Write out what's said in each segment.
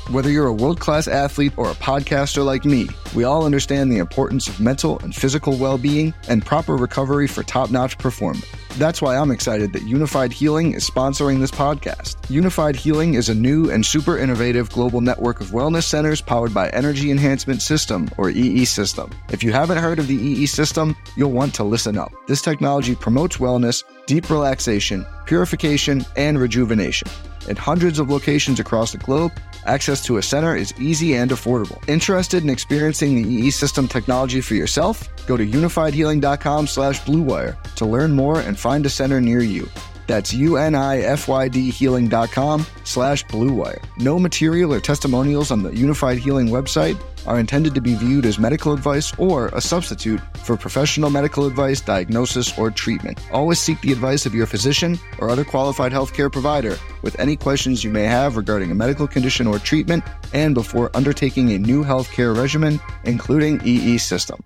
Whether you're a world-class athlete or a podcaster like me, we all understand the importance of mental and physical well-being and proper recovery for top-notch performance. That's why I'm excited that Unified Healing is sponsoring this podcast. Unified Healing is a new and super innovative global network of wellness centers powered by Energy Enhancement System, or EE System. If you haven't heard of the EE System, you'll want to listen up. This technology promotes wellness, deep relaxation, purification, and rejuvenation. In hundreds of locations across the globe, access to a center is easy and affordable. Interested in experiencing the EE System technology for yourself? Go to unifiedhealing.com/bluewire to learn more and find a center near you. That's unifydhealing.com/bluewire. No material or testimonials on the Unified Healing website are intended to be viewed as medical advice or a substitute for professional medical advice, diagnosis, or treatment. Always seek the advice of your physician or other qualified healthcare provider with any questions you may have regarding a medical condition or treatment and before undertaking a new healthcare regimen, including EE System.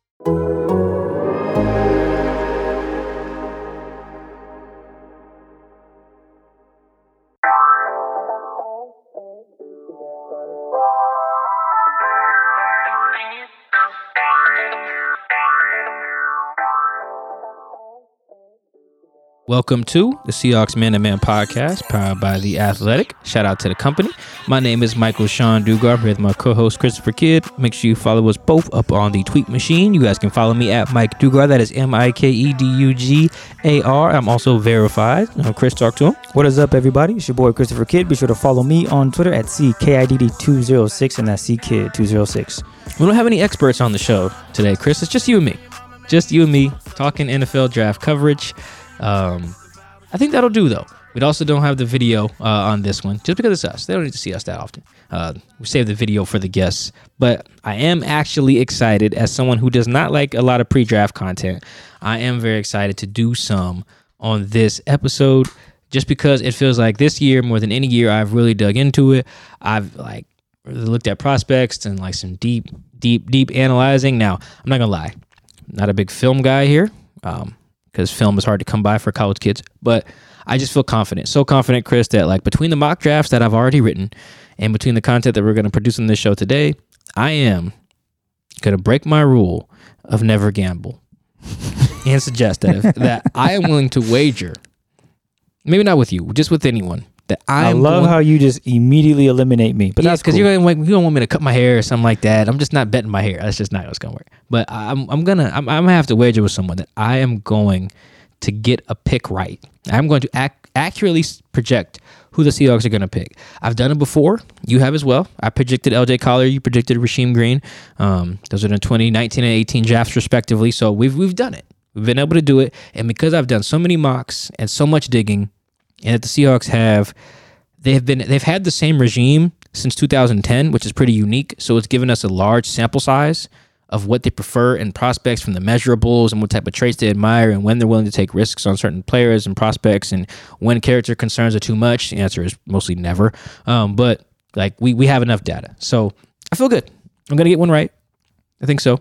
Welcome to the Seahawks Man to Man podcast, powered by The Athletic. Shout out to the company. My name is Michael Sean Dugar. I'm here with my co-host Christopher Kidd. Make sure you follow us both up on the tweet machine. You guys can follow me at Mike Dugar. That is MikeDugar. I'm also verified. Chris, talk to him. What is up, everybody? It's your boy Christopher Kidd. Be sure to follow me on Twitter at CKIDD206, and that's CKid206. We don't have any experts on the show today, Chris. It's just you and me. Just you and me talking NFL draft coverage. I think that'll do, though. We also don't have the video on this one, just because it's us. They don't need to see us that often. We save the video for the guests. But I am actually excited, as someone who does not like a lot of pre-draft content. I am very excited to do some on this episode, just because it feels like this year, more than any year, I've really dug into it. I've looked at prospects and some deep analyzing. Now, I'm not gonna lie, I'm not a big film guy here. Because film is hard to come by for college kids. But I just feel confident. So confident, Chris, that between the mock drafts that I've already written and between the content that we're going to produce on this show today, I am going to break my rule of never gamble and suggest that I am willing to wager, maybe not with you, just with anyone, that I love how you just immediately eliminate me. But that's because cool. you don't want me to cut my hair or something like that. I'm just not betting my hair. That's just not how it's gonna work. But I'm gonna have to wager with someone that I am going to get a pick right. I'm going to accurately project who the Seahawks are gonna pick. I've done it before. You have as well. I predicted L.J. Collier. You predicted Rasheem Green. Those are the 2019 and 18 drafts respectively. So we've done it. We've been able to do it. And because I've done so many mocks and so much digging, and that the Seahawks they've had the same regime since 2010, which is pretty unique. So it's given us a large sample size of what they prefer in prospects from the measurables and what type of traits they admire and when they're willing to take risks on certain players and prospects and when character concerns are too much. The answer is mostly never. But we have enough data. So I feel good. I'm going to get one right. I think so.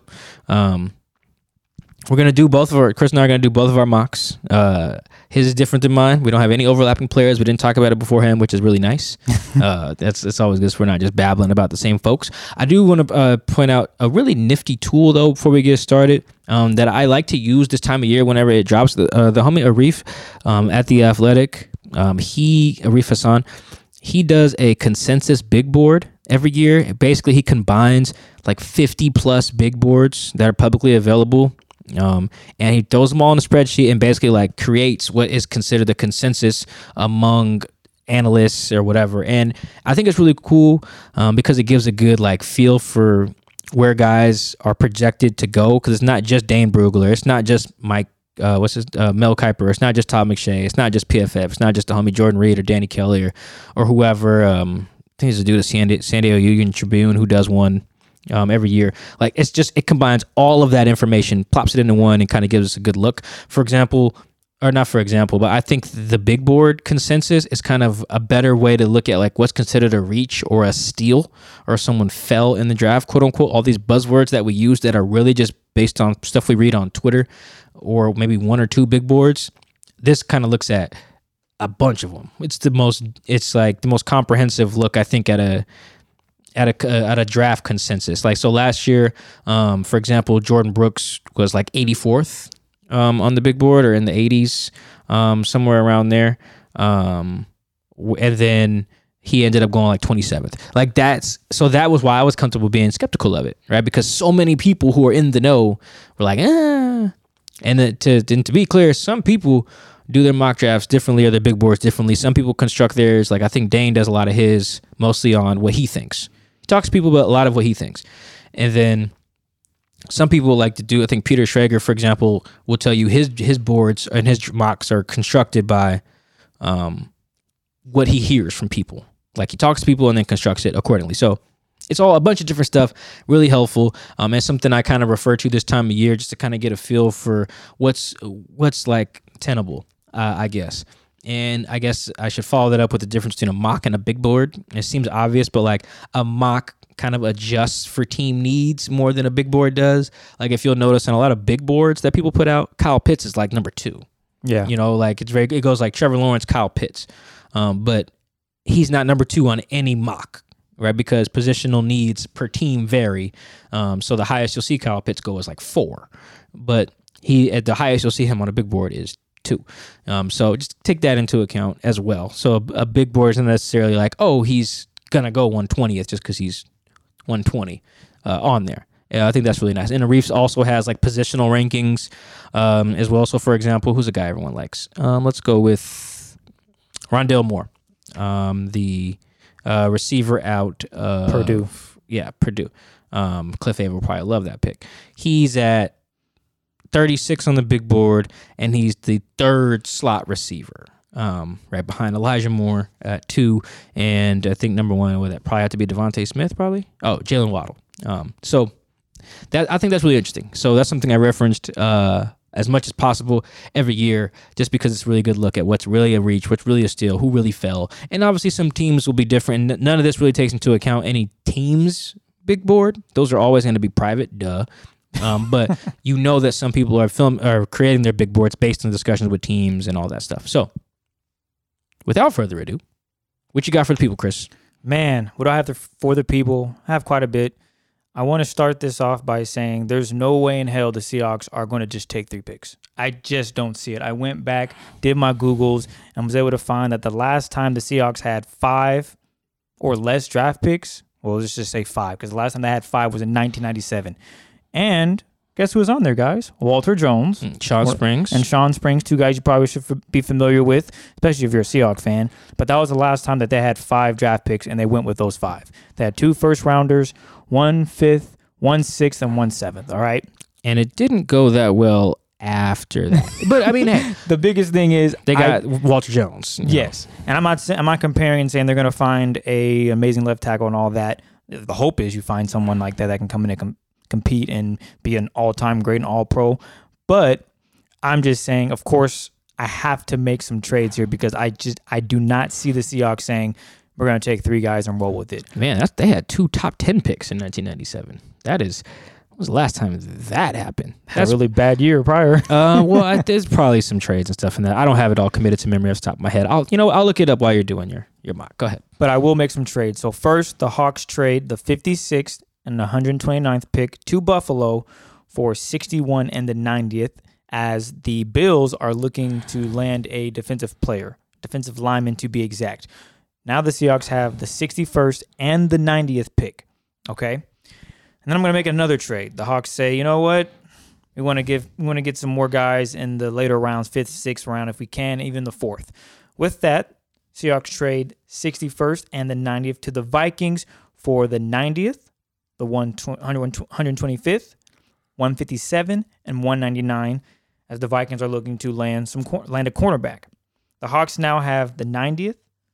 We're going to do Chris and I are going to do both of our mocks. His is different than mine. We don't have any overlapping players. We didn't talk about it beforehand, which is really nice. That's always good. So we're not just babbling about the same folks. I do want to point out a really nifty tool, though, before we get started, that I like to use this time of year whenever it drops. The homie Arif at The Athletic, Arif Hassan, he does a consensus big board every year. Basically, he combines 50 plus big boards that are publicly available. And he throws them all in a spreadsheet and basically creates what is considered the consensus among analysts or whatever. And I think it's really cool because it gives a good feel for where guys are projected to go, because it's not just Dane Brugler, it's not just Mel Kiper, it's not just Todd McShay, it's not just PFF, it's not just the homie Jordan Reed or Danny Kelly or whoever. I think there's a dude at San Diego Union Tribune who does one every year. It combines all of that information, plops it into one, and kind of gives us a good look. But I think the big board consensus is kind of a better way to look at what's considered a reach or a steal or someone fell in the draft, quote unquote. All these buzzwords that we use that are really just based on stuff we read on Twitter or maybe one or two big boards. This kind of looks at a bunch of them. It's the most comprehensive look, I think, at at a draft consensus. Like, so last year, for example, Jordan Brooks was like 84th on the big board, or in the 80s, somewhere around there. And then he ended up going like 27th. Like that was why I was comfortable being skeptical of it, right? Because so many people who are in the know were like, And then to be clear, some people do their mock drafts differently or their big boards differently. Some people construct theirs. Like, I think Dane does a lot of his mostly on what he thinks. He talks to people about a lot of what he thinks. And then some people like to do, I think Peter Schrager, for example, will tell you his boards and his mocks are constructed by what he hears from people. Like, he talks to people and then constructs it accordingly. So it's all a bunch of different stuff, really helpful. And something I kind of refer to this time of year just to kind of get a feel for what's like tenable, I guess. And I guess I should follow that up with the difference between a mock and a big board. It seems obvious, but like a mock kind of adjusts for team needs more than a big board does. Like, if you'll notice on a lot of big boards that people put out, Kyle Pitts is like number 2. Yeah. You know, like it goes like Trevor Lawrence, Kyle Pitts. But he's not number 2 on any mock, right? Because positional needs per team vary. So the highest you'll see Kyle Pitts go is like 4. But at the highest you'll see him on a big board is 2. So just take that into account as well. So a big board isn't necessarily like, oh, he's going to go 120th just because he's 120 on there. I think that's really nice. And the Reefs also has like positional rankings as well. So, for example, who's a guy everyone likes? Let's go with Rondale Moore, the receiver out of Purdue. Yeah, Purdue. Cliff Averill will probably love that pick. He's at 36 on the big board, and he's the 3rd slot receiver, right behind Elijah Moore at 2, and I think number 1 would probably have to be Devontae Smith, probably. Oh, Jalen Waddle. So I think that's really interesting. So that's something I referenced as much as possible every year, just because it's a really good look at what's really a reach, what's really a steal, who really fell. And obviously some teams will be different. None of this really takes into account any team's big board. Those are always going to be private, duh. But you know that some people are creating their big boards based on discussions with teams and all that stuff. So without further ado, what you got for the people, Chris? Man, what do I have for the people? I have quite a bit. I want to start this off by saying there's no way in hell the Seahawks are going to just take 3 picks. I just don't see it. I went back, did my Googles, and was able to find that the last time the Seahawks had 5 or less draft picks, well, let's just say 5, because the last time they had 5 was in 1997. And guess who was on there, guys? Walter Jones. Sean Springs. And Sean Springs, 2 guys you probably should be familiar with, especially if you're a Seahawks fan. But that was the last time that they had 5 draft picks, and they went with those 5. They had 2 first-rounders, 1 5th, 1 6th, and 1 7th, all right? And it didn't go that well after that. But, I mean, hey. The biggest thing is they got Walter Jones. Yes. And I'm not comparing and saying they're going to find a amazing left tackle and all that. The hope is you find someone like that can come in and compete and be an all-time great and all-pro. But I'm just saying, of course, I have to make some trades here because I do not see the Seahawks saying we're going to take 3 guys and roll with it. Man, they had 2 top 10 picks in 1997. When was the last time that happened? That's a really bad year prior. Well, there's probably some trades and stuff in that. I don't have it all committed to memory off the top of my head. I'll look it up while you're doing your mock. Go ahead. But I will make some trades. So first, the Hawks trade the 56th and the 129th pick to Buffalo for 61 and the 90th, as the Bills are looking to land a defensive lineman to be exact. Now the Seahawks have the 61st and the 90th pick, okay? And then I'm going to make another trade. The Hawks say, you know what? We want to get some more guys in the later rounds, 5th, 6th round if we can, even the 4th. With that, Seahawks trade 61st and the 90th to the Vikings for the 90th, the 125th, 157, and 199, as the Vikings are looking to land a cornerback. The Hawks now have the 90th,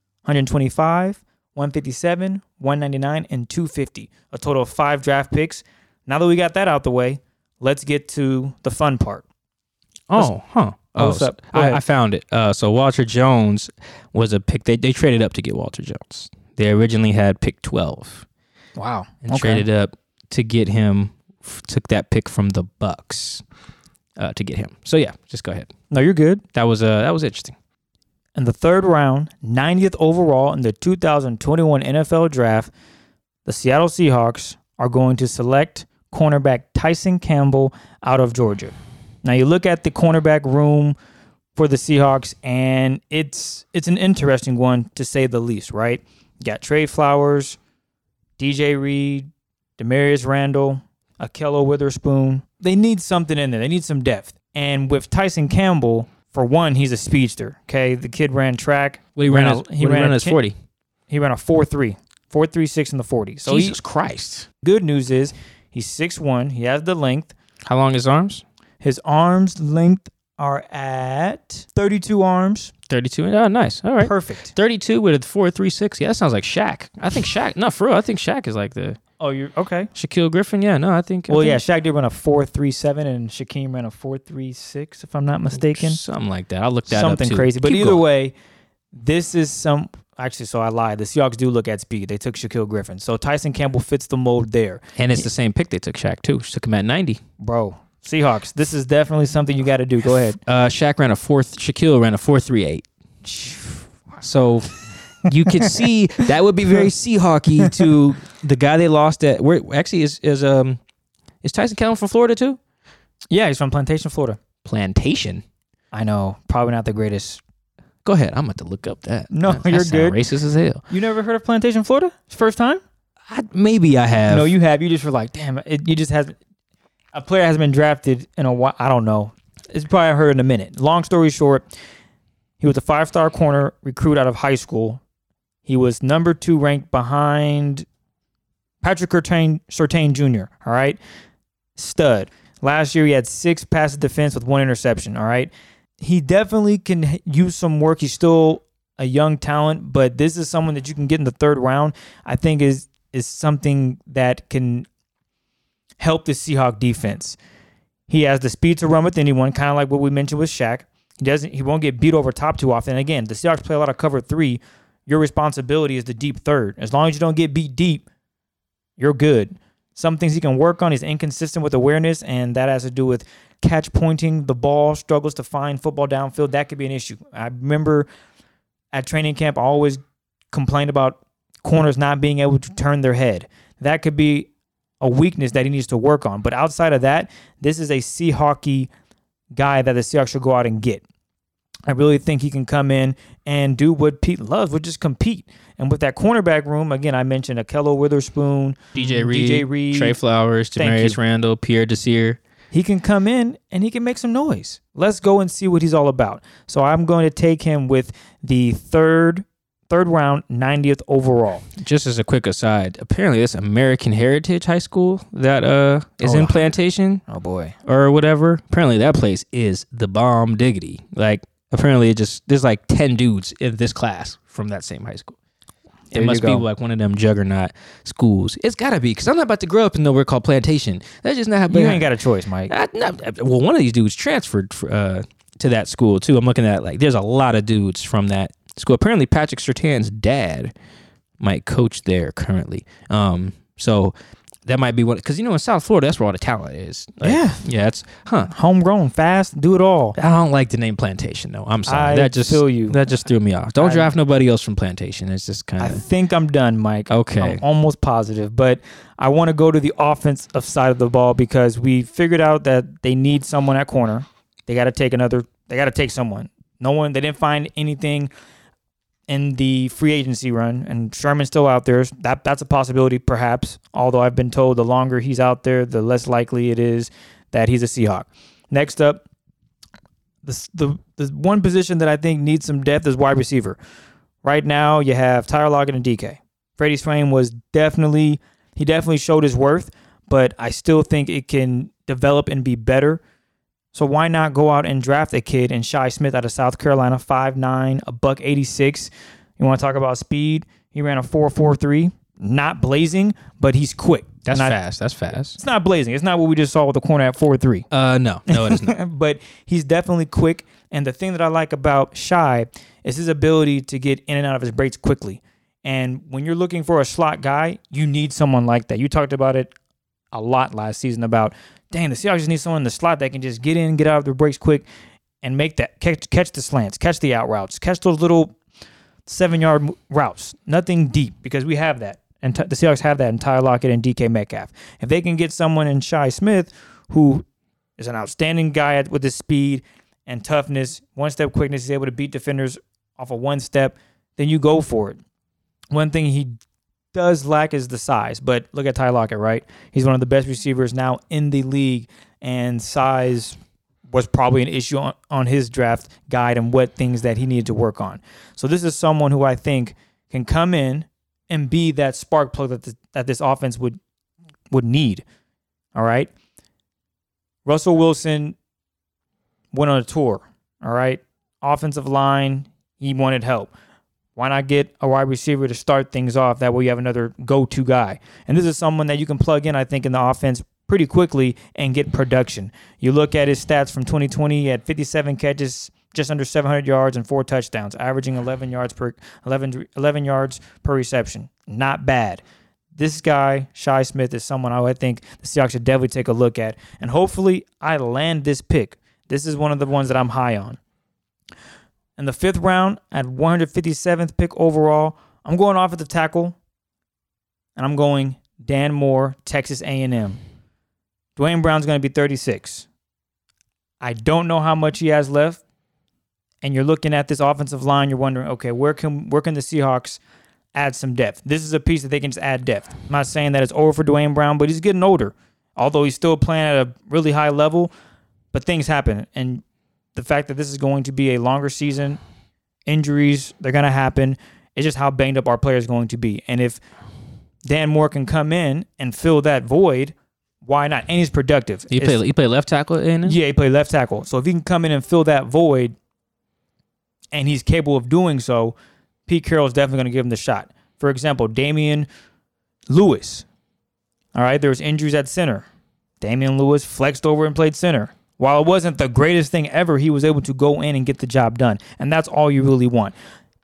125, 157, 199, and 250. A total of 5 draft picks. Now that we got that out the way, let's get to the fun part. What's up? I found it. So Walter Jones was a pick. They traded up to get Walter Jones. They originally had pick 12. Wow. And traded up to get him. Took that pick from the Bucks to get him. So yeah, just go ahead. No, you're good. That was interesting. In the 3rd round, 90th overall in the 2021 NFL Draft, the Seattle Seahawks are going to select cornerback Tyson Campbell out of Georgia. Now you look at the cornerback room for the Seahawks, and it's an interesting one to say the least, right? You got Trey Flowers, DJ Reed, Demarius Randall, Ahkello Witherspoon. They need something in there. They need some depth. And with Tyson Campbell, for one, he's a speedster. Okay, the kid ran track. He ran his 40. He ran a 4.3, 4.36 in the 40. So Jesus Christ. Good news is he's 6'1". He has the length. How long his arms? His arms length are at 32 arms. 32. Oh, nice. All right. Perfect. 32 with a 4.36. Yeah, that sounds like Shaq. I think Shaq. No, for real. I think Shaq is like the. Oh, you're okay. Shaquille Griffin. Yeah, no, I think. Well, yeah, Shaq did run a 4.37 and Shaquem ran a 4.36, if I'm not mistaken. Something like that. I'll look that Something up too. crazy. But Keep either going. way, this is some. Actually, so I lied. The Seahawks do look at speed. They took Shaquille Griffin. So Tyson Campbell fits the mold there. And it's the same pick they took Shaq too. Took him at 90. Bro, Seahawks, this is definitely something you got to do. Go ahead. Shaq ran a Shaquille ran a 4.38. So you could see that would be very Seahawky to the guy they lost at. Where actually is Tyson Campbell from Florida too? Yeah, he's from Plantation, Florida. Plantation. I know, probably not the greatest. Go ahead. I'm about to look up that. No, that you're sound good. Racist as hell. You never heard of Plantation, Florida? It's first time? Maybe I have. No, you have. You just were like, damn, you just hasn't. A player hasn't been drafted in a while. I don't know. It's probably heard in a minute. Long story short, he was a 5-star corner recruit out of high school. He was number 2 ranked behind Patrick Surtain Jr., all right? Stud. Last year, he had 6 passes defense with 1 interception, all right? He definitely can use some work. He's still a young talent, but this is someone that you can get in the 3rd round, I think is something that can help the Seahawk defense. He has the speed to run with anyone, kind of like what we mentioned with Shaq. He won't get beat over top too often. And again, the Seahawks play a lot of cover 3. Your responsibility is the deep third. As long as you don't get beat deep, you're good. Some things he can work on. He's inconsistent with awareness, and that has to do with catch pointing the ball, struggles to find football downfield. That could be an issue. I remember at training camp, I always complained about corners not being able to turn their head. That could be a weakness that he needs to work on. But outside of that, this is a Seahawky guy that the Seahawks should go out and get. I really think he can come in and do what Pete loves, which is compete. And with that cornerback room, again, I mentioned Ahkello Witherspoon, DJ Reed, Trey Flowers, Demarius Randall, Pierre Desir. He can come in and he can make some noise. Let's go and see what he's all about. So I'm going to take him with the third round, 90th overall. Just as a quick aside, apparently this American Heritage High School that is in Plantation. Oh boy. Or whatever. Apparently that place is the bomb diggity. Like apparently there's like 10 dudes in this class from that same high school. It must be like one of them juggernaut schools. It's got to be, because I'm not about to grow up in nowhere called Plantation. That's just not happening. You ain't got a choice, Mike. Well, one of these dudes transferred to that school, too. I'm looking at, like, there's a lot of dudes from that school. Apparently, Patrick Surtain's dad might coach there currently. So that might be one, because, in South Florida, that's where all the talent is. Like, yeah, it's, homegrown, fast, do it all. I don't like the name Plantation, though. I'm sorry. I feel you. That just threw me off. Don't draft nobody else from Plantation. It's just kind I of. think I'm done, Mike. Okay. I'm almost positive, but I want to go to the offensive side of the ball because we figured out that they need someone at corner. They got to take someone. They didn't find anything in the free agency run, and Sherman's still out there. That's a possibility, perhaps, although I've been told the longer he's out there, the less likely it is that he's a Seahawk. Next up, the one position that I think needs some depth is wide receiver. Right now, you have Tyler Lockett and DK. Freddie Swain definitely showed his worth, but I still think it can develop and be better. So why not go out and draft a kid in Shi Smith out of South Carolina, 5'9", $186. You want to talk about speed? He ran a 4.43. Not blazing, but he's quick. That's fast. That's fast. It's not blazing. It's not what we just saw with the corner at 4.3. No, it is not. But he's definitely quick. And the thing that I like about Shi is his ability to get in and out of his breaks quickly. And when you're looking for a slot guy, you need someone like that. You talked about it a lot last season about, dang, the Seahawks just need someone in the slot that can just get in, get out of their breaks quick, and make that catch the slants, catch the out routes, catch those little 7-yard routes. Nothing deep, because we have that and the Seahawks have that in Tyler Lockett and DK Metcalf. If they can get someone in Shi Smith who is an outstanding guy with his speed and toughness, one-step quickness, he's able to beat defenders off of one step, then you go for it. One thing he does lack is the size, but look at Tyler Lockett, right? He's one of the best receivers now in the league, and size was probably an issue on his draft guide and what things that he needed to work on. So this is someone who I think can come in and be that spark plug that this offense would need. All right. Russell Wilson went on a tour. All right. Offensive line, he wanted help. Why not get a wide receiver to start things off? That way you have another go-to guy. And this is someone that you can plug in, I think, in the offense pretty quickly and get production. You look at his stats from 2020, he had 57 catches, just under 700 yards and 4 touchdowns, averaging 11 yards per reception. Not bad. This guy, Shi Smith, is someone I think the Seahawks should definitely take a look at. And hopefully I land this pick. This is one of the ones that I'm high on. In the 5th round, at 157th pick overall, I'm going offensive tackle, and I'm going Dan Moore, Texas A&M. Dwayne Brown's going to be 36. I don't know how much he has left, and you're looking at this offensive line, you're wondering, okay, where can the Seahawks add some depth? This is a piece that they can just add depth. I'm not saying that it's over for Dwayne Brown, but he's getting older, although he's still playing at a really high level, but things happen, and the fact that this is going to be a longer season, injuries, they're going to happen. It's just how banged up our player is going to be. And if Dan Moore can come in and fill that void, why not? And he's productive. He play left tackle in it? Yeah, he played left tackle. So if he can come in and fill that void, and he's capable of doing so, Pete Carroll is definitely going to give him the shot. For example, Damian Lewis. All right, there was injuries at center. Damian Lewis flexed over and played center. While it wasn't the greatest thing ever, he was able to go in and get the job done. And that's all you really want.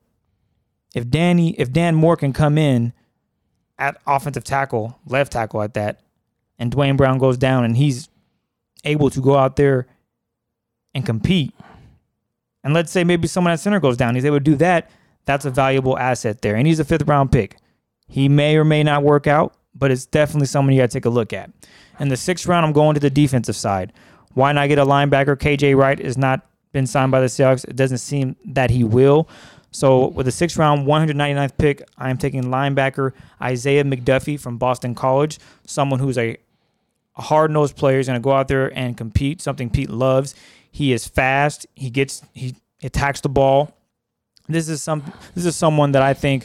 If Dan Moore can come in at offensive tackle, left tackle at that, and Dwayne Brown goes down and he's able to go out there and compete, and let's say maybe someone at center goes down, he's able to do that, that's a valuable asset there. And he's a 5th round pick. He may or may not work out, but it's definitely someone you got to take a look at. In the 6th round, I'm going to the defensive side. Why not get a linebacker? KJ Wright has not been signed by the Seahawks. It doesn't seem that he will. So with the 6th round, 199th pick, I am taking linebacker Isaiah McDuffie from Boston College, someone who's a hard-nosed player. He's going to go out there and compete, something Pete loves. He is fast. He attacks the ball. This is someone that I think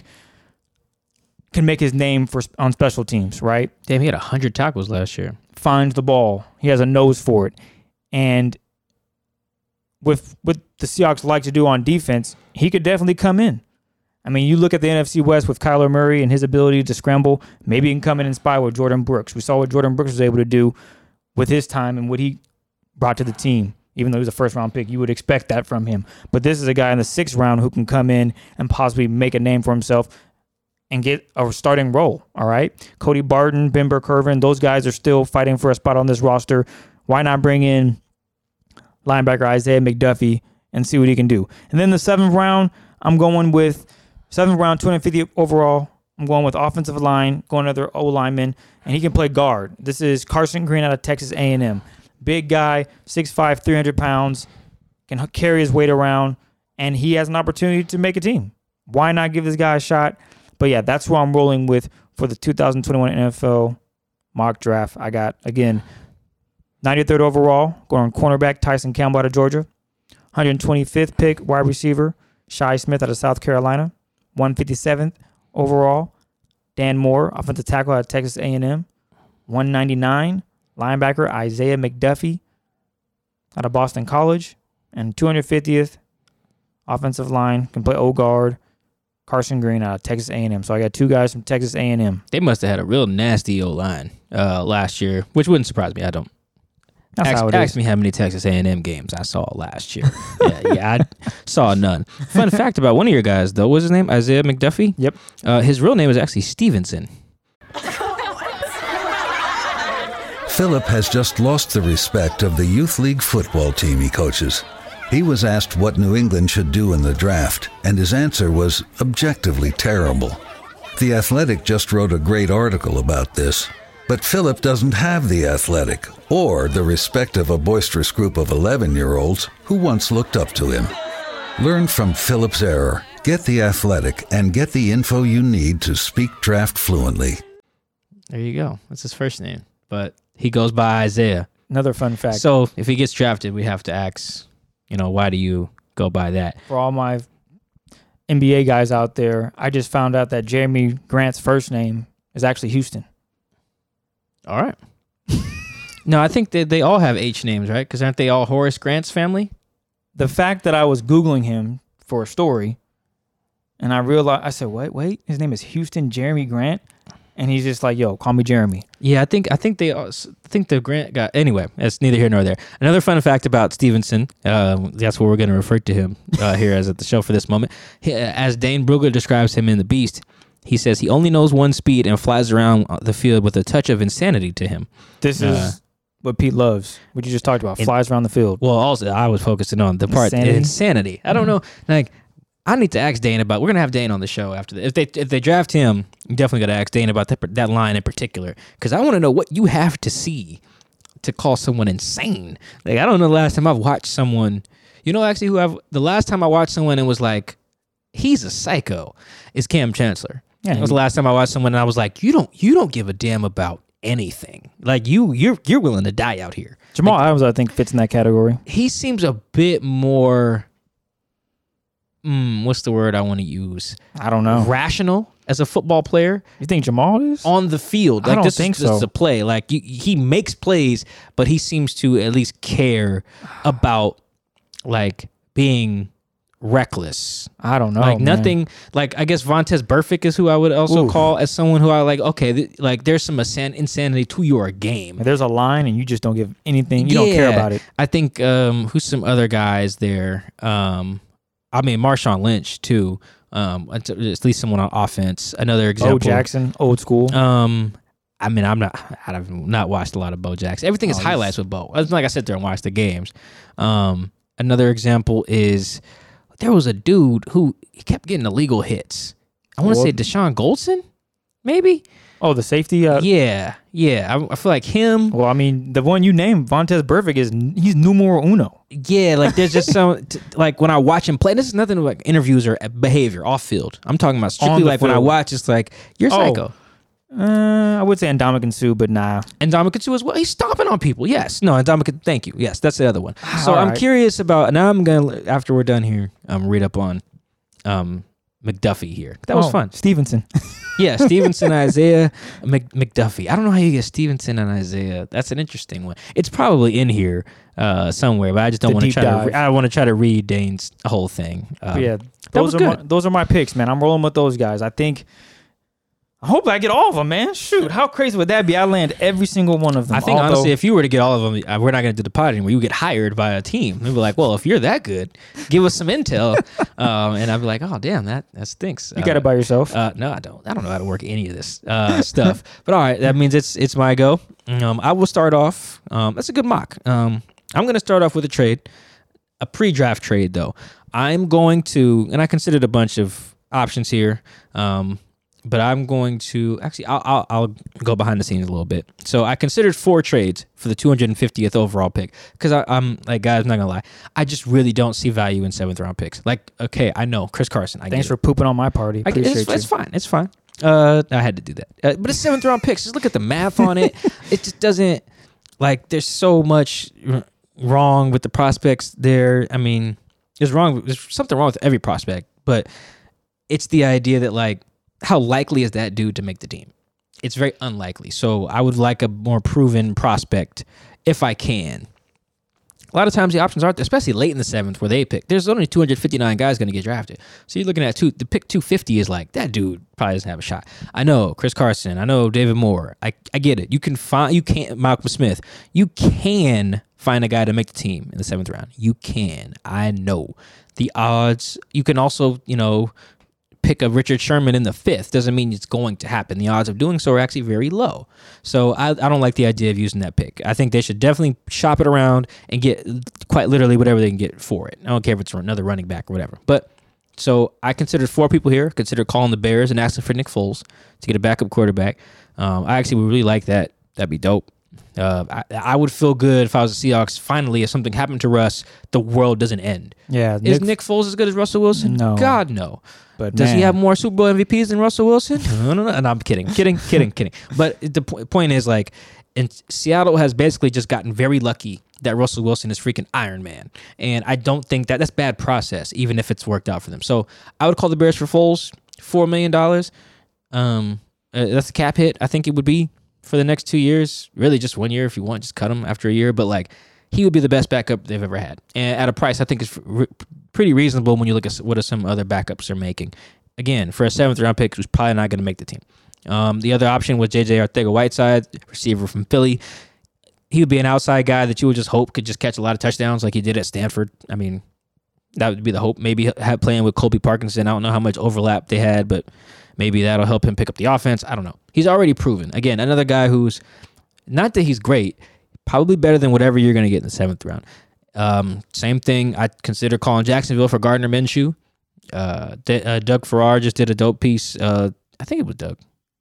can make his name on special teams, right? Damn, he had 100 tackles last year. Finds the ball. He has a nose for it. And with what the Seahawks like to do on defense, he could definitely come in. I mean, you look at the NFC West with Kyler Murray and his ability to scramble. Maybe he can come in and inspire with Jordan Brooks. We saw what Jordan Brooks was able to do with his time and what he brought to the team. Even though he was a 1st-round pick, you would expect that from him. But this is a guy in the 6th round who can come in and possibly make a name for himself and get a starting role, all right? Cody Barton, Ben Burke-Irvin, those guys are still fighting for a spot on this roster. Why not bring in linebacker Isaiah McDuffie and see what he can do? And then the 7th round, I'm going with 7th round, 250 overall. I'm going with offensive line, going another O-lineman, and he can play guard. This is Carson Green out of Texas A&M. Big guy, 6'5", 300 pounds, can carry his weight around, and he has an opportunity to make a team. Why not give this guy a shot? But yeah, that's who I'm rolling with for the 2021 NFL mock draft. I got, again, 93rd overall, going cornerback Tyson Campbell out of Georgia. 125th pick, wide receiver, Shi Smith out of South Carolina. 157th overall, Dan Moore, offensive tackle out of Texas A&M. 199, linebacker Isaiah McDuffie out of Boston College. And 250th, offensive line, can play O-guard, Carson Green out of Texas A&M. So I got 2 guys from Texas A&M. They must have had a real nasty O-line last year, which wouldn't surprise me. I don't. Ask me how many Texas A&M games I saw last year. I saw none. Fun fact about one of your guys, though. What's his name? Isaiah McDuffie? Yep. His real name is actually Stevenson. Philip has just lost the respect of the youth league football team he coaches. He was asked what New England should do in the draft, and his answer was objectively terrible. The Athletic just wrote a great article about this. But Philip doesn't have The Athletic or the respect of a boisterous group of 11-year-olds who once looked up to him. Learn from Philip's error. Get The Athletic and get the info you need to speak draft fluently. There you go. That's his first name. But he goes by Isaiah. Another fun fact. So if he gets drafted, we have to ask, why do you go by that? For all my NBA guys out there, I just found out that Jeremy Grant's first name is actually Houston. All right. No, I think they all have H names, right? Because aren't they all Horace Grant's family? The fact that I was Googling him for a story, and I realized, I said, wait, his name is Houston Jeremy Grant? And he's just like, yo, call me Jeremy. Yeah, I think the Grant got. Anyway, that's neither here nor there. Another fun fact about Stevenson. That's what we're going to refer to him here as at the show for this moment. As Dane Brugler describes him in The Beast, he says he only knows one speed and flies around the field with a touch of insanity to him. This is what Pete loves. What you just talked about. Flies around the field. Well, also I was focusing on the part insanity. I don't know, like. I need to ask Dane about. We're gonna have Dane on the show after this. If they draft him, you definitely got to ask Dane about that line in particular, because I want to know what you have to see to call someone insane. Like, I don't know the last time I've watched someone. The last time I watched someone and was like, he's a psycho, is Cam Chancellor. Yeah, that was the last time I watched someone and I was like, you don't give a damn about anything. Like you're willing to die out here. Jamal Adams, I think, fits in that category. He seems a bit more. What's the word I want to use? I don't know. Rational as a football player. You think Jamal is? On the field. I don't think so. This is a play. Like, he makes plays, but he seems to at least care about, like, being reckless. I don't know, like, man. Nothing. Like, I guess Vontaze Burfict is who I would also call as someone who I like, okay, there's some insanity to your game. There's a line and you just don't give anything. You don't care about it. I think, who's some other guys there? Marshawn Lynch too. At least someone on offense. Another example. Bo Jackson, old school. I've not watched a lot of Bo Jackson. Everything is highlights with Bo. It's not like I sit there and watch the games. Another example is there was a dude who he kept getting illegal hits. I want to say Deshaun Goldson, maybe. Oh, the safety? Yeah. I feel like him. Well, I mean, the one you named, Vontaze Burfict, he's numero uno. Yeah, like there's just some, like when I watch him play, this is nothing like interviews or behavior off field. I'm talking about strictly like field. When I watch, it's like, you're psycho. I would say Ndamukong Suh, but nah. Ndamukong Suh as well. He's stomping on people. Yes. No, Ndamukong, thank you. Yes, that's the other one. So All I'm right. curious about, now I'm going to, after we're done here, read up on McDuffie here. That was fun. Stevenson. Yeah, Stevenson, Isaiah, McDuffie. I don't know how you get Stevenson and Isaiah. That's an interesting one. It's probably in here somewhere, but I just don't want to try to. I want to try to read Dane's whole thing. Those are my picks, man. I'm rolling with those guys. I hope I get all of them, man. Shoot, how crazy would that be? I land every single one of them. I think, honestly, if you were to get all of them, we're not going to do the pod anymore. You would get hired by a team. They'd be like, well, if you're that good, give us some intel. And I'd be like, oh, damn, that stinks. You got it by yourself? No, I don't. I don't know how to work any of this stuff. But all right, that means it's my go. I will start off. That's a good mock. I'm going to start off with a pre-draft trade, though. I'm going to, and I considered a bunch of options here. But I'm going to actually I'll go behind the scenes a little bit. So I considered 4 trades for the 250th overall pick because I'm like, guys, I'm not gonna lie, I just really don't see value in 7th round picks. Like, okay, I know Chris Carson. Thanks for pooping on my party. Appreciate you. It's fine. It's fine. I had to do that. But it's 7th round picks. Just look at the math on it. It just doesn't, like, there's so much wrong with the prospects there. I mean, there's something wrong with every prospect, but it's the idea that, like, how likely is that dude to make the team? It's very unlikely. So I would like a more proven prospect if I can. A lot of times the options are, especially late in the 7th where they pick, there's only 259 guys going to get drafted. So you're looking at the pick 250 is like, that dude probably doesn't have a shot. I know Chris Carson. I know David Moore. I get it. Malcolm Smith. You can find a guy to make the team in the 7th round. You can. I know. The odds, you can also, pick a Richard Sherman in the 5th. Doesn't mean it's going to happen. The odds of doing so are actually very low. So I don't like the idea of using that pick. I think they should definitely shop it around and get quite literally whatever they can get for it. I don't care if it's another running back or whatever. But So I considered 4 people here. Considered calling the Bears and asking for Nick Foles to get a backup quarterback. I actually would really like that. That'd be dope. I would feel good if I was the Seahawks. Finally, if something happened to Russ, the world doesn't end. Yeah. Is Nick Foles as good as Russell Wilson? No. God, no. But does he have more Super Bowl MVPs than Russell Wilson? No. And I'm kidding. But the point is, like, and Seattle has basically just gotten very lucky that Russell Wilson is freaking Iron Man. And I don't think that's bad process, even if it's worked out for them. So I would call the Bears for Foles, $4 million. That's a cap hit. I think it would be for the next 2 years. Really just 1 year if you want. Just cut him after a year. But, like, he would be the best backup they've ever had. And at a price I think is pretty reasonable when you look at what some other backups are making. Again, for a 7th-round pick who's probably not going to make the team. The other option was J.J. Arcega-Whiteside, receiver from Philly. He would be an outside guy that you would just hope could just catch a lot of touchdowns like he did at Stanford. I mean, that would be the hope. Maybe playing with Colby Parkinson. I don't know how much overlap they had, but maybe that'll help him pick up the offense. I don't know. He's already proven. Again, another guy who's, not that he's great, probably better than whatever you're going to get in the 7th round. Same thing. I consider calling Jacksonville for Gardner Minshew. Doug Farrar just did a dope piece. I think it was Doug.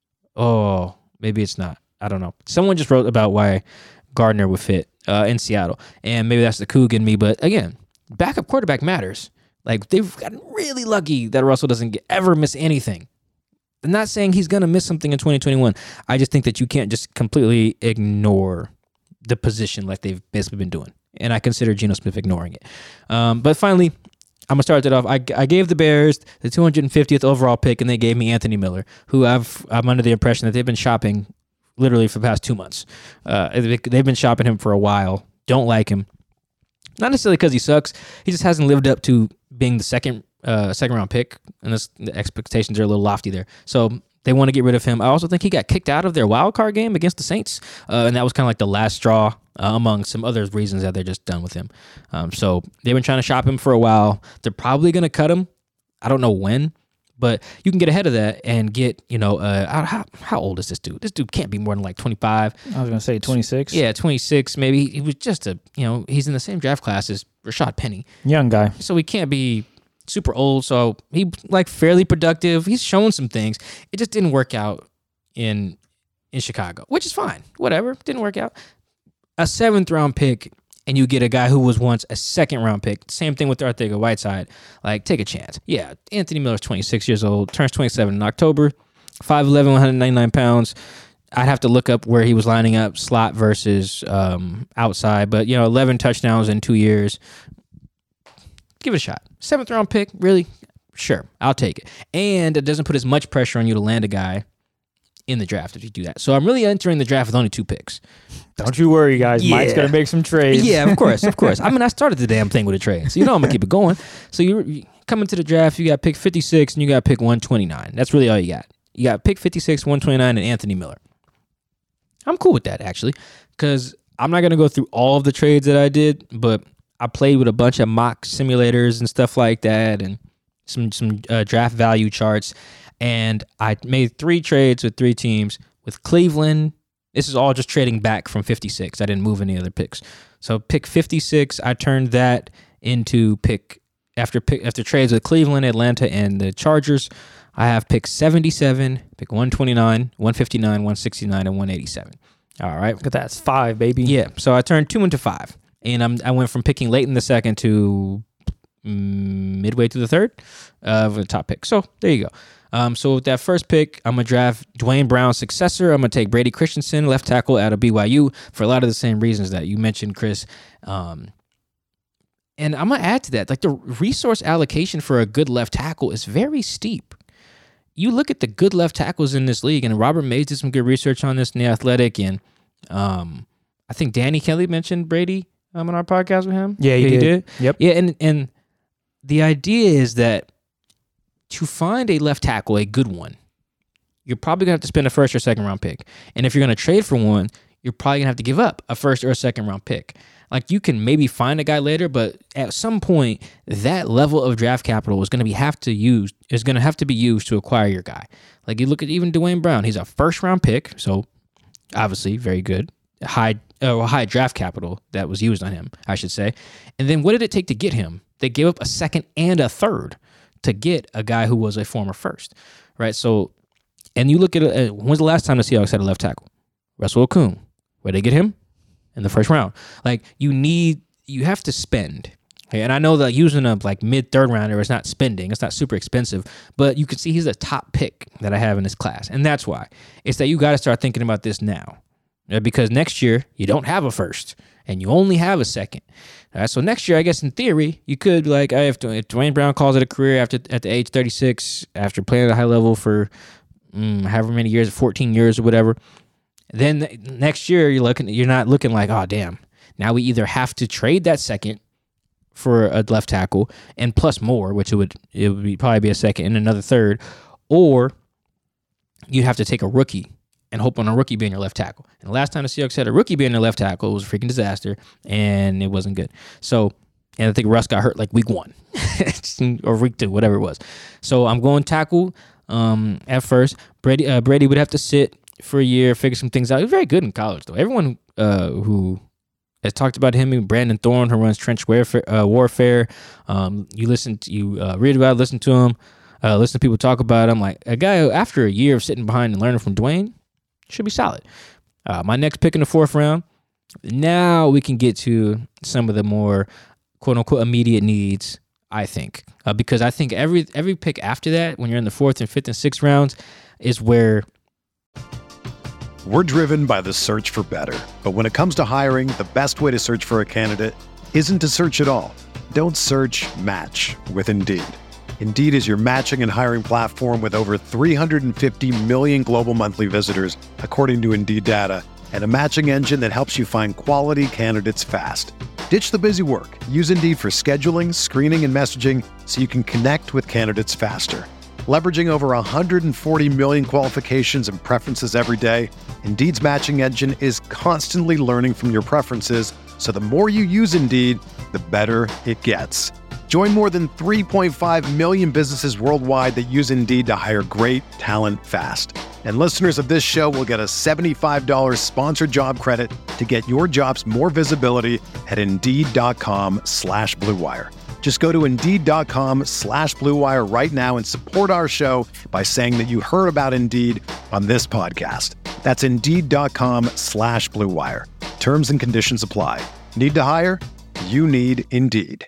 Oh, maybe it's not. I don't know. Someone just wrote about why Gardner would fit in Seattle. And maybe that's the Coug in me. But again, backup quarterback matters. Like, they've gotten really lucky that Russell doesn't ever miss anything. I'm not saying he's going to miss something in 2021. I just think that you can't just completely ignore the position like they've basically been doing. And I consider Geno Smith ignoring it. But finally, I'm going to start it off. I gave the Bears the 250th overall pick, and they gave me Anthony Miller, who I'm under the impression that they've been shopping literally for the past 2 months. They've been shopping him for a while. Don't like him. Not necessarily because he sucks. He just hasn't lived up to being the second round pick, and the expectations are a little lofty there. So they want to get rid of him. I also think he got kicked out of their wild card game against the Saints, and that was kind of like the last straw among some other reasons that they're just done with him. So they've been trying to shop him for a while. They're probably going to cut him. I don't know when, but you can get ahead of that and get, how old is this dude? This dude can't be more than like 25. I was going to say 26. Yeah, 26 maybe. He was just he's in the same draft class as Rashad Penny. Young guy. So he can't be super old. So he like fairly productive. He's shown some things. It just didn't work out in Chicago, which is fine. Whatever. Didn't work out. A 7th round pick, and you get a guy who was once a 2nd round pick. Same thing with Arcega-Whiteside. Like, take a chance. Yeah, Anthony Miller's 26 years old, turns 27 in October, 5'11", 199 pounds. I'd have to look up where he was lining up, slot versus outside. But, 11 touchdowns in 2 years. Give it a shot. 7th round pick, really? Sure, I'll take it. And it doesn't put as much pressure on you to land a guy in the draft if you do that. So I'm really entering the draft with only 2 picks. Don't you worry, guys. Yeah. Mike's going to make some trades. Yeah, of course. I mean, I started the damn thing with a trade, so I'm going to keep it going. So you come into the draft, you got pick 56, and you got pick 129. That's really all you got. You got pick 56, 129, and Anthony Miller. I'm cool with that, actually, because I'm not going to go through all of the trades that I did, but I played with a bunch of mock simulators and stuff like that, and some draft value charts. And I made 3 trades with 3 teams. With Cleveland, this is all just trading back from 56. I didn't move any other picks. So pick 56, I turned that into pick after trades with Cleveland, Atlanta, and the Chargers. I have pick 77, pick 129, 159, 169, and 187. All right. Look at that. It's 5, baby. Yeah. So I turned 2 into 5. And I went from picking late in the 2nd to midway through the 3rd of the top pick. So there you go. So with that first pick, I'm going to draft Dwayne Brown's successor. I'm going to take Brady Christensen, left tackle out of BYU, for a lot of the same reasons that you mentioned, Chris. And I'm going to add to that, like, the resource allocation for a good left tackle is very steep. You look at the good left tackles in this league, and Robert Mays did some good research on this in The Athletic, and I think Danny Kelly mentioned Brady on our podcast with him. Yeah, he did. Yep. Yeah, and the idea is that to find a left tackle, a good one, you're probably going to have to spend a 1st or 2nd round pick. And if you're going to trade for one, you're probably going to have to give up a 1st or a 2nd round pick. Like, you can maybe find a guy later, but at some point, that level of draft capital is going to have to be used to acquire your guy. Like, you look at even Dwayne Brown, he's a 1st round pick, so obviously very good. High draft capital that was used on him, I should say. And then what did it take to get him? They gave up a 2nd and a 3rd to get a guy who was a former first, right? So, and you look at when's the last time the Seahawks had a left tackle? Russell Okung. Where'd they get him? In the first round. Like, you have to spend. Okay? And I know that using a like mid third rounder is not spending. It's not super expensive, but you can see he's the top pick that I have in this class. And that's why. It's that you got to start thinking about this now. Because next year, you don't have a first, and you only have a second. All right, so next year, I guess in theory, you could, like, if Dwayne Brown calls it a career at the age 36, after playing at a high level for however many years, 14 years or whatever, then next year you're not looking like, oh, damn. Now we either have to trade that second for a left tackle and plus more, which it would probably be a second and another third, or you'd have to take a rookie and hope on a rookie being your left tackle. And the last time the Seahawks had a rookie being their left tackle, it was a freaking disaster, and it wasn't good. So, and I think Russ got hurt like week 1 or week 2, whatever it was. So I'm going tackle at first. Brady would have to sit for a year, figure some things out. He was very good in college, though. Everyone who has talked about him, Brandon Thorne, who runs Trench Warfare. You read about it, listen to him, listen to people talk about him. Like, a guy who, after a year of sitting behind and learning from Dwayne, should be solid. My next pick in the 4th round. Now we can get to some of the more quote unquote immediate needs, I think, because I think every pick after that, when you're in the 4th and 5th and 6th rounds, is where we're driven by the search for better. But when it comes to hiring, the best way to search for a candidate isn't to search at all. Don't search, match with Indeed. Indeed is your matching and hiring platform with over 350 million global monthly visitors, according to Indeed data, and a matching engine that helps you find quality candidates fast. Ditch the busy work. Use Indeed for scheduling, screening, and messaging so you can connect with candidates faster. Leveraging over 140 million qualifications and preferences every day, Indeed's matching engine is constantly learning from your preferences, so the more you use Indeed, the better it gets. Join more than 3.5 million businesses worldwide that use Indeed to hire great talent fast. And listeners of this show will get a $75 sponsored job credit to get your jobs more visibility at Indeed.com/Blue Wire. Just go to Indeed.com/Blue Wire right now and support our show by saying that you heard about Indeed on this podcast. That's Indeed.com/Blue Wire. Terms and conditions apply. Need to hire? You need Indeed.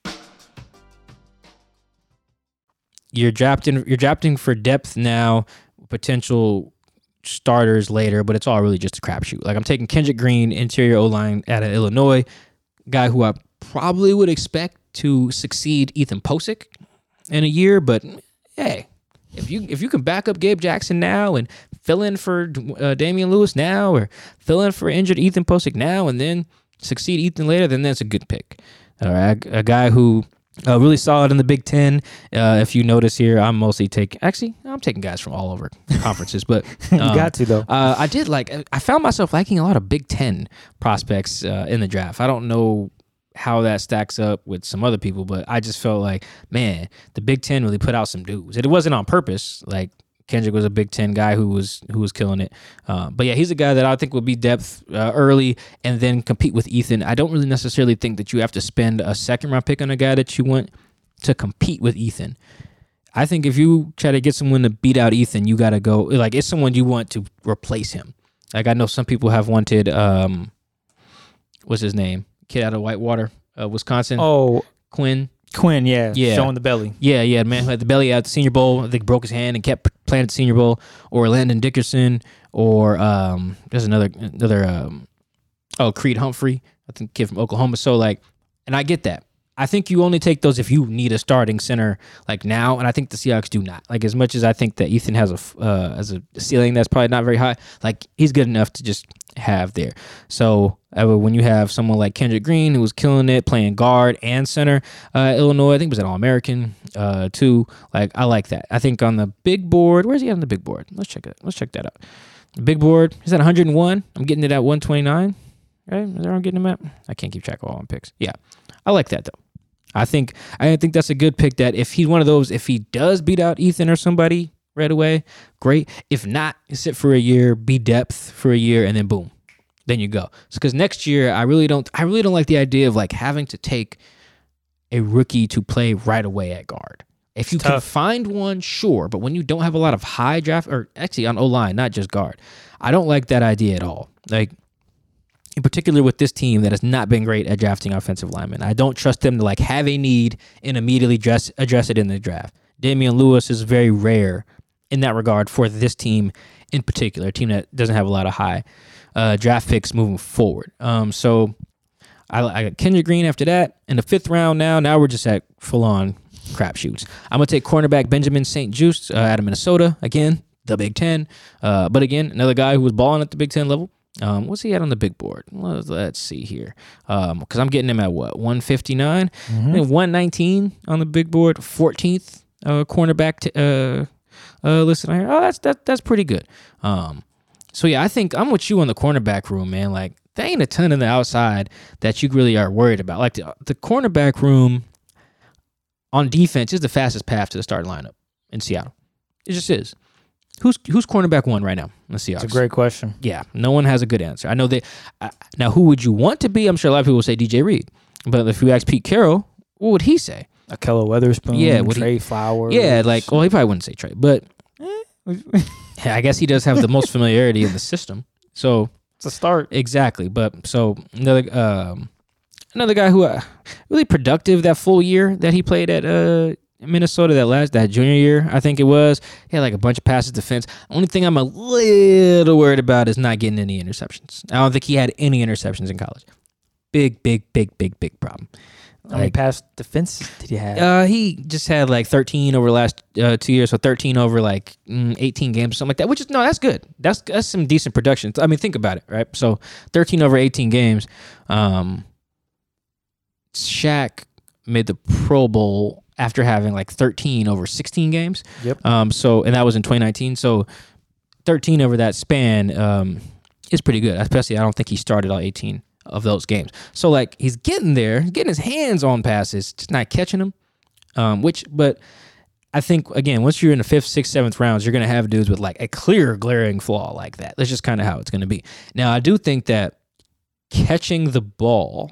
You're drafting for depth now, potential starters later, but it's all really just a crapshoot. Like, I'm taking Kendrick Green, interior O-line out of Illinois, guy who I probably would expect to succeed Ethan Posick in a year, but hey, if you can back up Gabe Jackson now and fill in for Damian Lewis now, or fill in for injured Ethan Posick now and then succeed Ethan later, then that's a good pick. All right, a guy who really solid in the Big Ten. If you notice here, I'm taking guys from all over conferences, but you got to though. I found myself liking a lot of Big Ten prospects in the draft. I don't know how that stacks up with some other people, but I just felt like, man, the Big Ten really put out some dudes. It wasn't on purpose. Like, Kendrick was a Big Ten guy who was killing it. But yeah, he's a guy that I think will be depth early and then compete with Ethan. I don't really necessarily think that you have to spend a 2nd round pick on a guy that you want to compete with Ethan. I think if you try to get someone to beat out Ethan, you got to go, like, it's someone you want to replace him. Like, I know some people have wanted, what's his name? Kid out of Whitewater, Wisconsin. Oh, Quinn, yeah, showing the belly. Yeah, man who had the belly at the Senior Bowl. I think broke his hand and kept playing at the Senior Bowl. Or Landon Dickerson, or there's another Creed Humphrey, I think, kid from Oklahoma. So, like, and I get that. I think you only take those if you need a starting center, like, now, and I think the Seahawks do not. Like, as much as I think that Ethan has a ceiling that's probably not very high, like, he's good enough to just have there. So when you have someone like Kendrick Green, who was killing it, playing guard and center, Illinois, I think he was an All-American too. Like, I like that. I think on the big board, where's he on the big board? Let's check that out. The big board, he's at 101. I'm getting it at 129. Right? Is that where I'm getting him at? I can't keep track of all my picks. Yeah, I like that though. I think that's a good pick, that if he's one of those, if he does beat out Ethan or somebody right away, great. If not, sit for a year, be depth for a year, and then boom, then you go. Because next year, I really don't like the idea of, like, having to take a rookie to play right away at guard. If you can find one, sure. But when you don't have a lot of high draft, or actually on O-line, not just guard, I don't like that idea at all. Like, in particular with this team that has not been great at drafting offensive linemen. I don't trust them to like have a need and immediately address it in the draft. Damian Lewis is very rare in that regard for this team in particular, a team that doesn't have a lot of high draft picks moving forward. So I got Kendrick Green after that. In the 5th round now we're just at full-on crapshoots. I'm going to take cornerback Benjamin St. Juste out of Minnesota. Again, the Big Ten. But again, another guy who was balling at the Big Ten level. What's he at on the big board? Let's see here. Because I'm getting him at what? 159? Mm-hmm. 119 on the big board. 14th cornerback listed on here. Oh, that's pretty good. So, yeah, I think I'm with you on the cornerback room, man. Like, there ain't a ton in the outside that you really are worried about. Like, the cornerback room on defense is the fastest path to the starting lineup in Seattle. It just is. Who's cornerback 1 right now in the Seahawks? It's a great question. Yeah, no one has a good answer. I know they now who would you want to be? I'm sure a lot of people will say DJ Reed. But if you ask Pete Carroll, what would he say? Akello Witherspoon, Trey Flowers. Yeah, like, well, he probably wouldn't say Trey, but I guess he does have the most familiarity in the system. So it's a start. Exactly. But so another guy who really productive that full year that he played at Minnesota, that junior year, I think it was. He had like a bunch of passes defense. Only thing I'm a little worried about is not getting any interceptions. I don't think he had any interceptions in college. Big problem. How many pass defense did he have? He just had like 13 over the last 2 years, so 13 over like 18 games or something like that, which is, no, that's good. That's some decent production. I mean, think about it, right? So 13 over 18 games. Shaq made the Pro Bowl after having like 13 over 16 games. Yep. And that was in 2019. So 13 over that span is pretty good. Especially, I don't think he started all 18 of those games. So like he's getting there, getting his hands on passes, just not catching them. But I think again, once you're in the 5th, 6th, 7th rounds, you're gonna have dudes with like a clear glaring flaw like that. That's just kind of how it's gonna be. Now I do think that catching the ball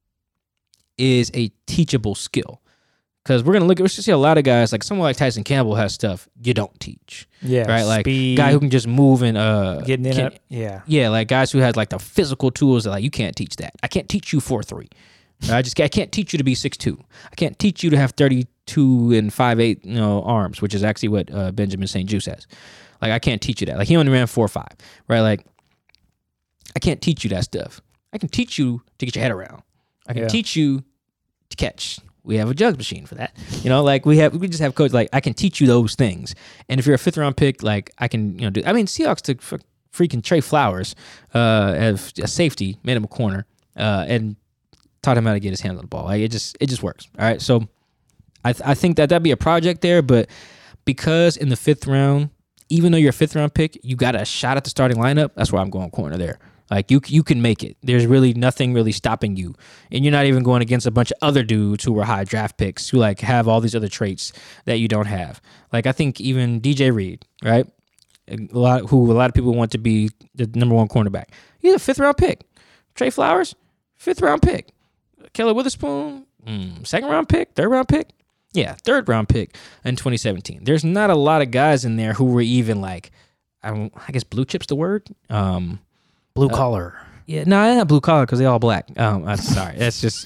is a teachable skill. Because we're going to see a lot of guys, like someone like Tyson Campbell has stuff you don't teach. Yeah. Right? Like speed, guy who can just move and getting in it. Yeah. Yeah, like guys who had like the physical tools that like you can't teach that. I can't teach you 4'3". I can't teach you to be 6'2". I can't teach you to have 32 and 5'8", arms, which is actually what Benjamin St. Juste has. Like I can't teach you that. Like he only ran 4'5", right? Like I can't teach you that stuff. I can teach you to get your head around. I can teach you to catch. We have a jug machine for that. Like we just have coaches, like I can teach you those things. And if you're a 5th round pick, like I can, Seahawks took freaking Trey Flowers as a safety, made him a corner, and taught him how to get his hands on the ball. Like it just works. All right. So I think that'd be a project there, but because in the 5th round, even though you're a 5th round pick, you got a shot at the starting lineup. That's why I'm going corner there. Like you can make it. There's really nothing really stopping you, and you're not even going against a bunch of other dudes who were high draft picks who like have all these other traits that you don't have. Like I think even DJ Reed, right? A lot of people want to be the number 1 cornerback. He's a 5th round pick. Trey Flowers, 5th round pick. Akello Witherspoon, 2nd round pick, 3rd round pick. Yeah, 3rd round pick in 2017. There's not a lot of guys in there who were even like, I guess blue chip's the word. Blue collar. Yeah, no, not blue collar because they're all black. I'm sorry. That's just,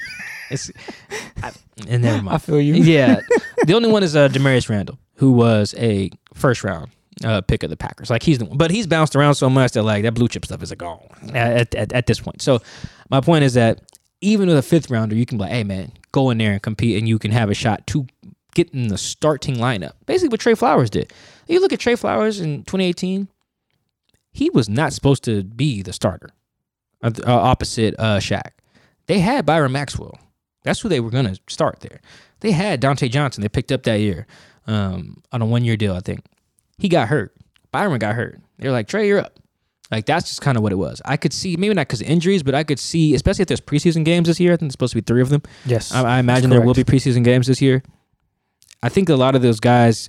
and never mind. I feel you. Yeah. The only one is Demarius Randall, who was a 1st round pick of the Packers. Like he's the one, but he's bounced around so much that like that blue chip stuff is gone at this point. So my point is that even with a 5th rounder, you can be like, hey man, go in there and compete, and you can have a shot to get in the starting lineup. Basically what Trey Flowers did. You look at Trey Flowers in 2018, he was not supposed to be the starter opposite Shaq. They had Byron Maxwell. That's who they were going to start there. They had Dante Johnson. They picked up that year on a 1-year deal, I think. He got hurt. Byron got hurt. They were like, Trey, you're up. Like, that's just kind of what it was. I could see, maybe not because of injuries, but I could see, especially if there's preseason games this year. I think there's supposed to be 3 of them. Yes. I imagine there will be preseason games this year. I think a lot of those guys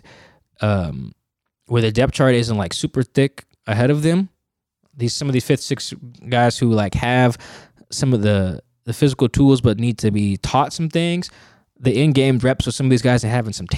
where the depth chart isn't like super thick ahead of them, some of these 5th, 6th guys who like have some of the physical tools but need to be taught some things, the in-game reps with some of these guys are having some tape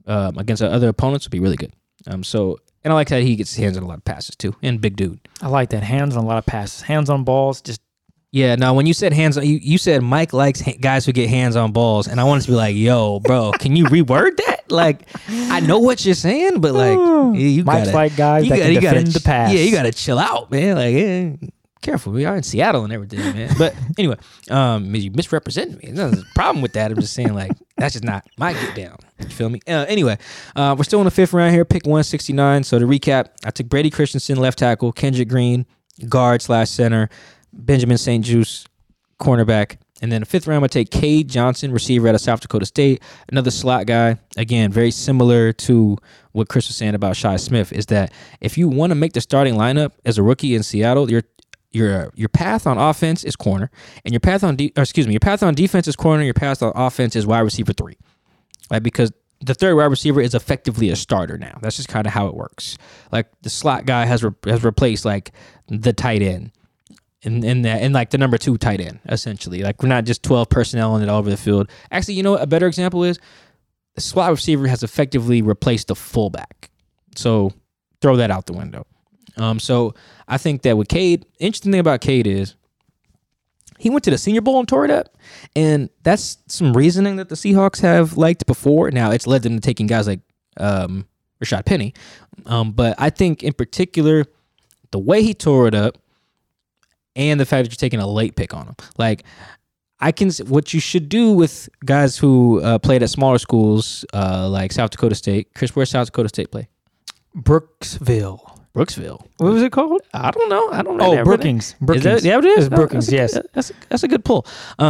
against other opponents would be really good. And I like that he gets his hands on a lot of passes too, and big dude. I like that. Hands on a lot of passes. Hands on balls, just. Yeah, now when you said hands on, you said Mike likes guys who get hands on balls, and I wanted to be like, yo, bro, can you reword that? Like, I know what you're saying, but like, you Mike's gotta, like guys that can defend the pass. Yeah, you gotta chill out, man. Like, careful, we are in Seattle and everything, man. But anyway, you misrepresented me. There's no problem with that. I'm just saying, like, that's just not my get down. You feel me? Anyway, we're still in the 5th round here, pick 169. So to recap, I took Brady Christensen, left tackle, Kendrick Green, guard/center, Benjamin St. Juste, cornerback. And then the 5th round, I take Cade Johnson, receiver out of South Dakota State, another slot guy. Again, very similar to what Chris was saying about Shi Smith, is that if you want to make the starting lineup as a rookie in Seattle, your path on offense is corner, and your path on defense is corner. Your path on offense is wide receiver 3, right? Because the third wide receiver is effectively a starter now. That's just kind of how it works. Like the slot guy has replaced like the tight end, and like the number 2 tight end essentially. Like we're not just 12 personnel in it all over the field. Actually, you know what a better example is? The slot receiver has effectively replaced the fullback. So throw that out the window. So I think that with Cade, interesting thing about Cade is he went to the Senior Bowl and tore it up, and that's some reasoning that the Seahawks have liked before. Now it's led them to taking guys like Rashad Penny, but I think in particular the way he tore it up, and the fact that you're taking a late pick on him, like what you should do with guys who played at smaller schools like South Dakota State. Chris, where's South Dakota State play? Brooksville. What was it called? I don't know. Oh, Brookings. Is that, yeah, it is. It's Brookings, yes. That's a good pull.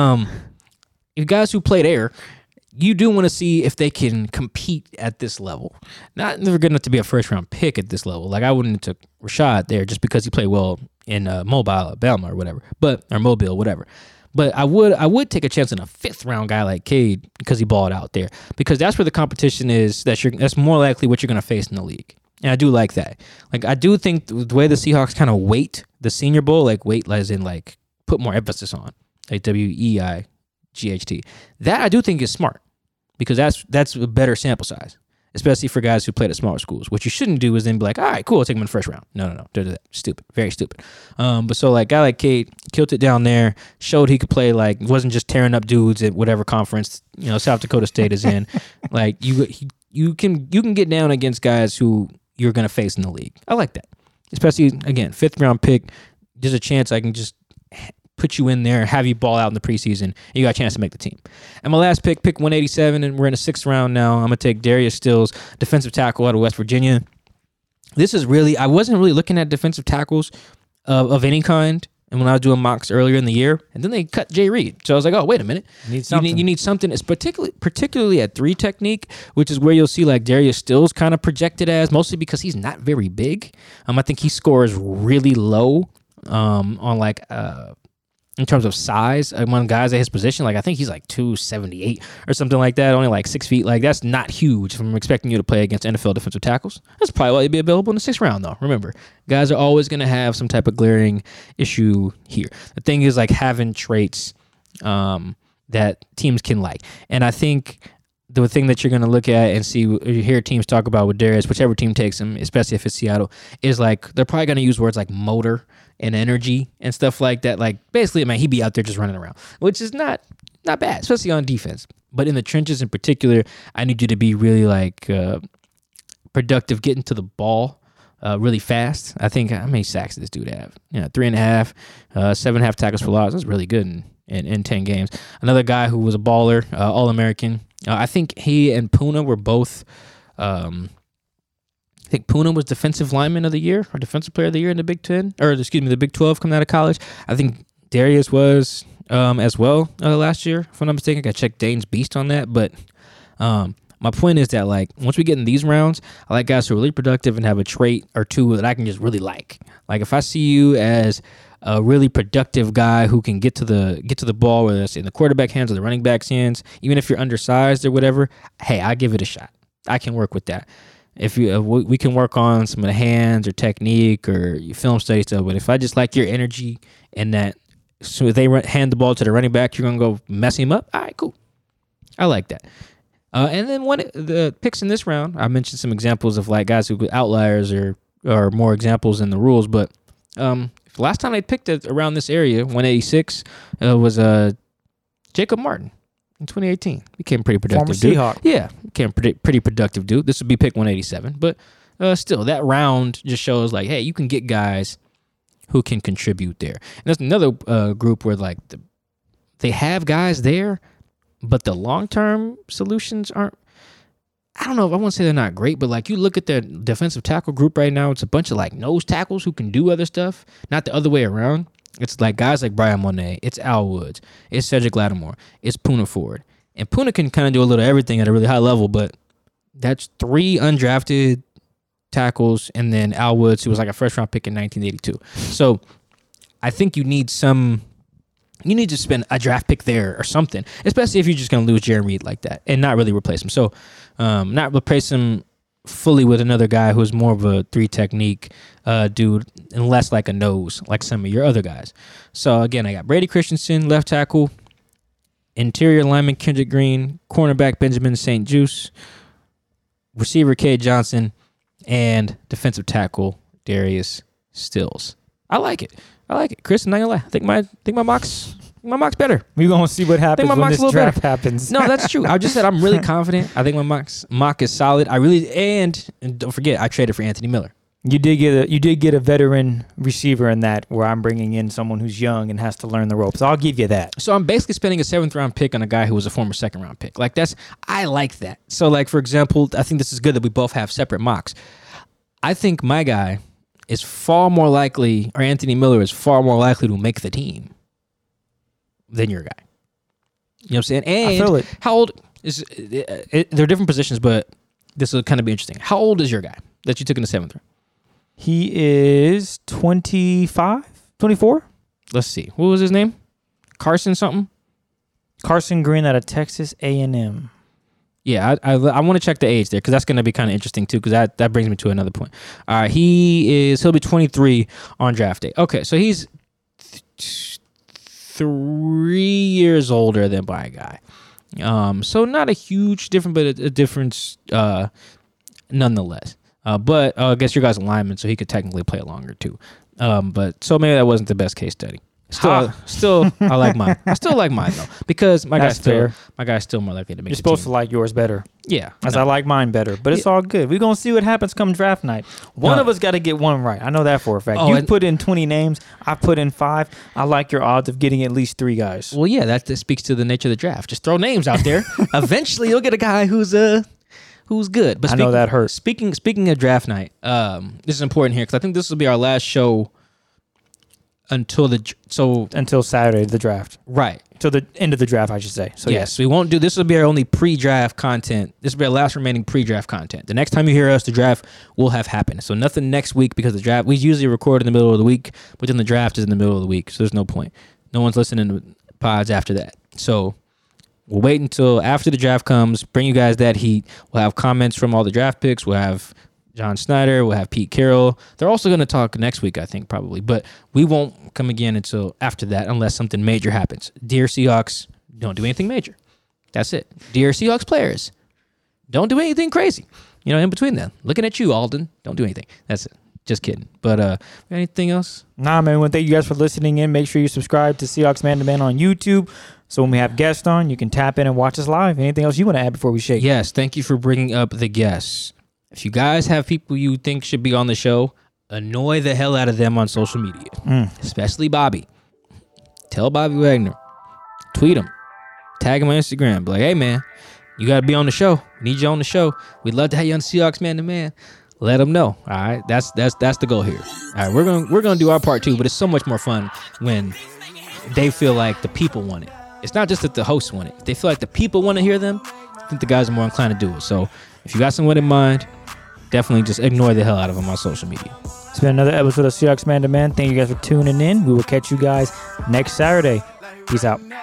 You guys who played air, you do want to see if they can compete at this level. They're good enough to be a first-round pick at this level. Like I wouldn't have took Rashad there just because he played well in Mobile, Alabama or whatever, or Mobile, whatever. But I would take a chance on a 5th round guy like Cade because he balled out there, because that's where the competition is. That's more likely what you're going to face in the league. And I do like that. Like I do think the way the Seahawks kind of weight the Senior Bowl, like weight as in like put more emphasis on, like WEIGHT. That I do think is smart, because that's a better sample size, especially for guys who played at smaller schools. What you shouldn't do is then be like, all right, cool, I'll take him in the 1st round. No. Don't do that. Stupid. Very stupid. But so like guy like Cade killed it down there, showed he could play, like wasn't just tearing up dudes at whatever conference, South Dakota State is in. Like you can get down against guys who you're going to face in the league. I like that. Especially, again, 5th round pick. There's a chance I can just put you in there, have you ball out in the preseason, and you got a chance to make the team. And my last pick 187, and we're in the 6th round now. I'm going to take Darius Stills, defensive tackle out of West Virginia. I wasn't really looking at defensive tackles of any kind, and when I was doing mocks earlier in the year, and then they cut Jay Reed. So I was like, oh, wait a minute. You need something. It's particularly at 3 technique, which is where you'll see like Darius Stills kind of projected as, mostly because he's not very big. I think he scores really low on like in terms of size among guys at his position. Like I think he's like 278 or something like that, only like 6 feet. Like that's not huge if I'm expecting you to play against NFL defensive tackles. That's probably why he'd be available in the 6th round though. Remember, guys are always going to have some type of glaring issue here. The thing is like having traits that teams can like. And I think the thing that you're going to look at and see, you hear teams talk about with Darius, whichever team takes him, especially if it's Seattle, is like they're probably going to use words like motor and energy and stuff like that. Like basically, man, he'd be out there just running around, which is not bad, especially on defense. But in the trenches in particular, I need you to be really like productive, getting to the ball really fast. I think, how many sacks did this dude have? 3.5, 7.5 tackles for loss. That's really good in 10 games. Another guy who was a baller, All-American. I think he and Puna were both, I think Puna was defensive lineman of the year or defensive player of the year in the Big 10, or excuse me, the Big 12 coming out of college. I think Darius was as well last year, if I'm not mistaken. I got to check Dane's Beast on that. But my point is that, like, once we get in these rounds, I like guys who are really productive and have a trait or two that I can just really like. Like, if I see you as a really productive guy who can get to the ball, whether it's in the quarterback hands or the running back's hands, even if you're undersized or whatever, hey, I give it a shot. I can work with that. If you, we can work on some of the hands or technique or film study stuff, but if I just like your energy and that, so if they hand the ball to the running back, you're gonna go mess him up. All right, cool. I like that. And then the picks in this round, I mentioned some examples of like guys who outliers or more examples in the rules. But last time they picked it around this area, 186, was Jacob Martin in 2018. Became pretty productive. Former Seahawk. Yeah, became pretty productive dude. This would be pick 187, but still, that round just shows like, hey, you can get guys who can contribute there. And there's another group where like they have guys there, but the long-term solutions aren't. I don't know if I want to say they're not great, but like you look at their defensive tackle group right now, it's a bunch of like nose tackles who can do other stuff, not the other way around. It's like guys like Brian Monet, it's Al Woods, it's Cedric Lattimore, it's Poona Ford. And Poona can kind of do a little everything at a really high level, but that's 3 undrafted tackles and then Al Woods, who was like a first-round pick in 1982. So I think you need to spend a draft pick there or something, especially if you're just going to lose Jeremy Reed like that and not really replace him. So not replace him fully with another guy who's more of a 3 technique dude and less like a nose like some of your other guys. So again, I got Brady Christensen, left tackle, interior lineman Kendrick Green, cornerback Benjamin St. Juste, receiver Cade Johnson, and defensive tackle Darius Stills. I like it. Chris, I'm not gonna lie. I think my mock's better. We're gonna see what happens when this draft happens. No, that's true. I just said I'm really confident. I think my mock is solid. And don't forget, I traded for Anthony Miller. You did get a veteran receiver in that, where I'm bringing in someone who's young and has to learn the ropes. I'll give you that. So I'm basically spending a 7th-round pick on a guy who was a former 2nd-round pick. Like I like that. So like for example, I think this is good that we both have separate mocks. I think my guy is far more likely, or Anthony Miller is far more likely to make the team than your guy. You know what I'm saying? And I feel it. How old is they're different positions, but this will kind of be interesting. How old is your guy that you took in the 7th round? He is 25, 24. Let's see. What was his name? Carson something? Carson Green out of Texas A&M. Yeah, I want to check the age there because that's going to be kind of interesting too because that brings me to another point. All right, he'll be 23 on draft day. Okay, so he's 3 years older than my guy. So not a huge difference, but a difference nonetheless. But I guess your guy's a lineman, so he could technically play longer too. But so maybe that wasn't the best case study. Still, I like mine. I still like mine though because my guy's still more likely to make. You're supposed to like yours better. Yeah, I like mine better, but it's all good. We're gonna see what happens come draft night. One of us got to get one right. I know that for a fact. You put in 20 names. I put in 5. I like your odds of getting at least 3 guys. Well, yeah, that speaks to the nature of the draft. Just throw names out there. Eventually, you'll get a guy who's good. But I know that hurts. Speaking of draft night, this is important here because I think this will be our last show until Saturday, the draft. Right. Till the end of the draft, I should say. So yes, we won't do this. Will be our only pre-draft content. This will be our last remaining pre-draft content. The next time you hear us, the draft will have happened. So nothing next week because the draft, we usually record in the middle of the week, but then the draft is in the middle of the week. So there's no point. No one's listening to pods after that. So we'll wait until after the draft comes, bring you guys that heat. We'll have comments from all the draft picks. We'll have John Snyder. We'll have Pete Carroll. They're also going to talk next week, I think, probably. But we won't come again until after that unless something major happens. Dear Seahawks, don't do anything major. That's it. Dear Seahawks players, don't do anything crazy. In between them. Looking at you, Alden. Don't do anything. That's it. Just kidding. But anything else? Nah, man. Thank you guys for listening in. Make sure you subscribe to Seahawks Man to Man on YouTube. So when we have guests on, you can tap in and watch us live. Anything else you want to add before we shake? Yes. Thank you for bringing up the guests. If you guys have people you think should be on the show, annoy the hell out of them on social media, especially Bobby. Tell Bobby Wagner. Tweet him. Tag him on Instagram. Be like, hey, man, you got to be on the show. We need you on the show. We'd love to have you on Seahawks Man to Man. Let them know. All right, that's the goal here. All right, we're gonna do our part too, but it's so much more fun when they feel like the people want it. It's not just that the hosts want it. If they feel like the people want to hear them, I think the guys are more inclined to do it. So if you got someone in mind, definitely just ignore the hell out of them on social media. It's been another episode of Seahawks Man to Man. Thank you guys for tuning in. We will catch you guys next Saturday. Peace out.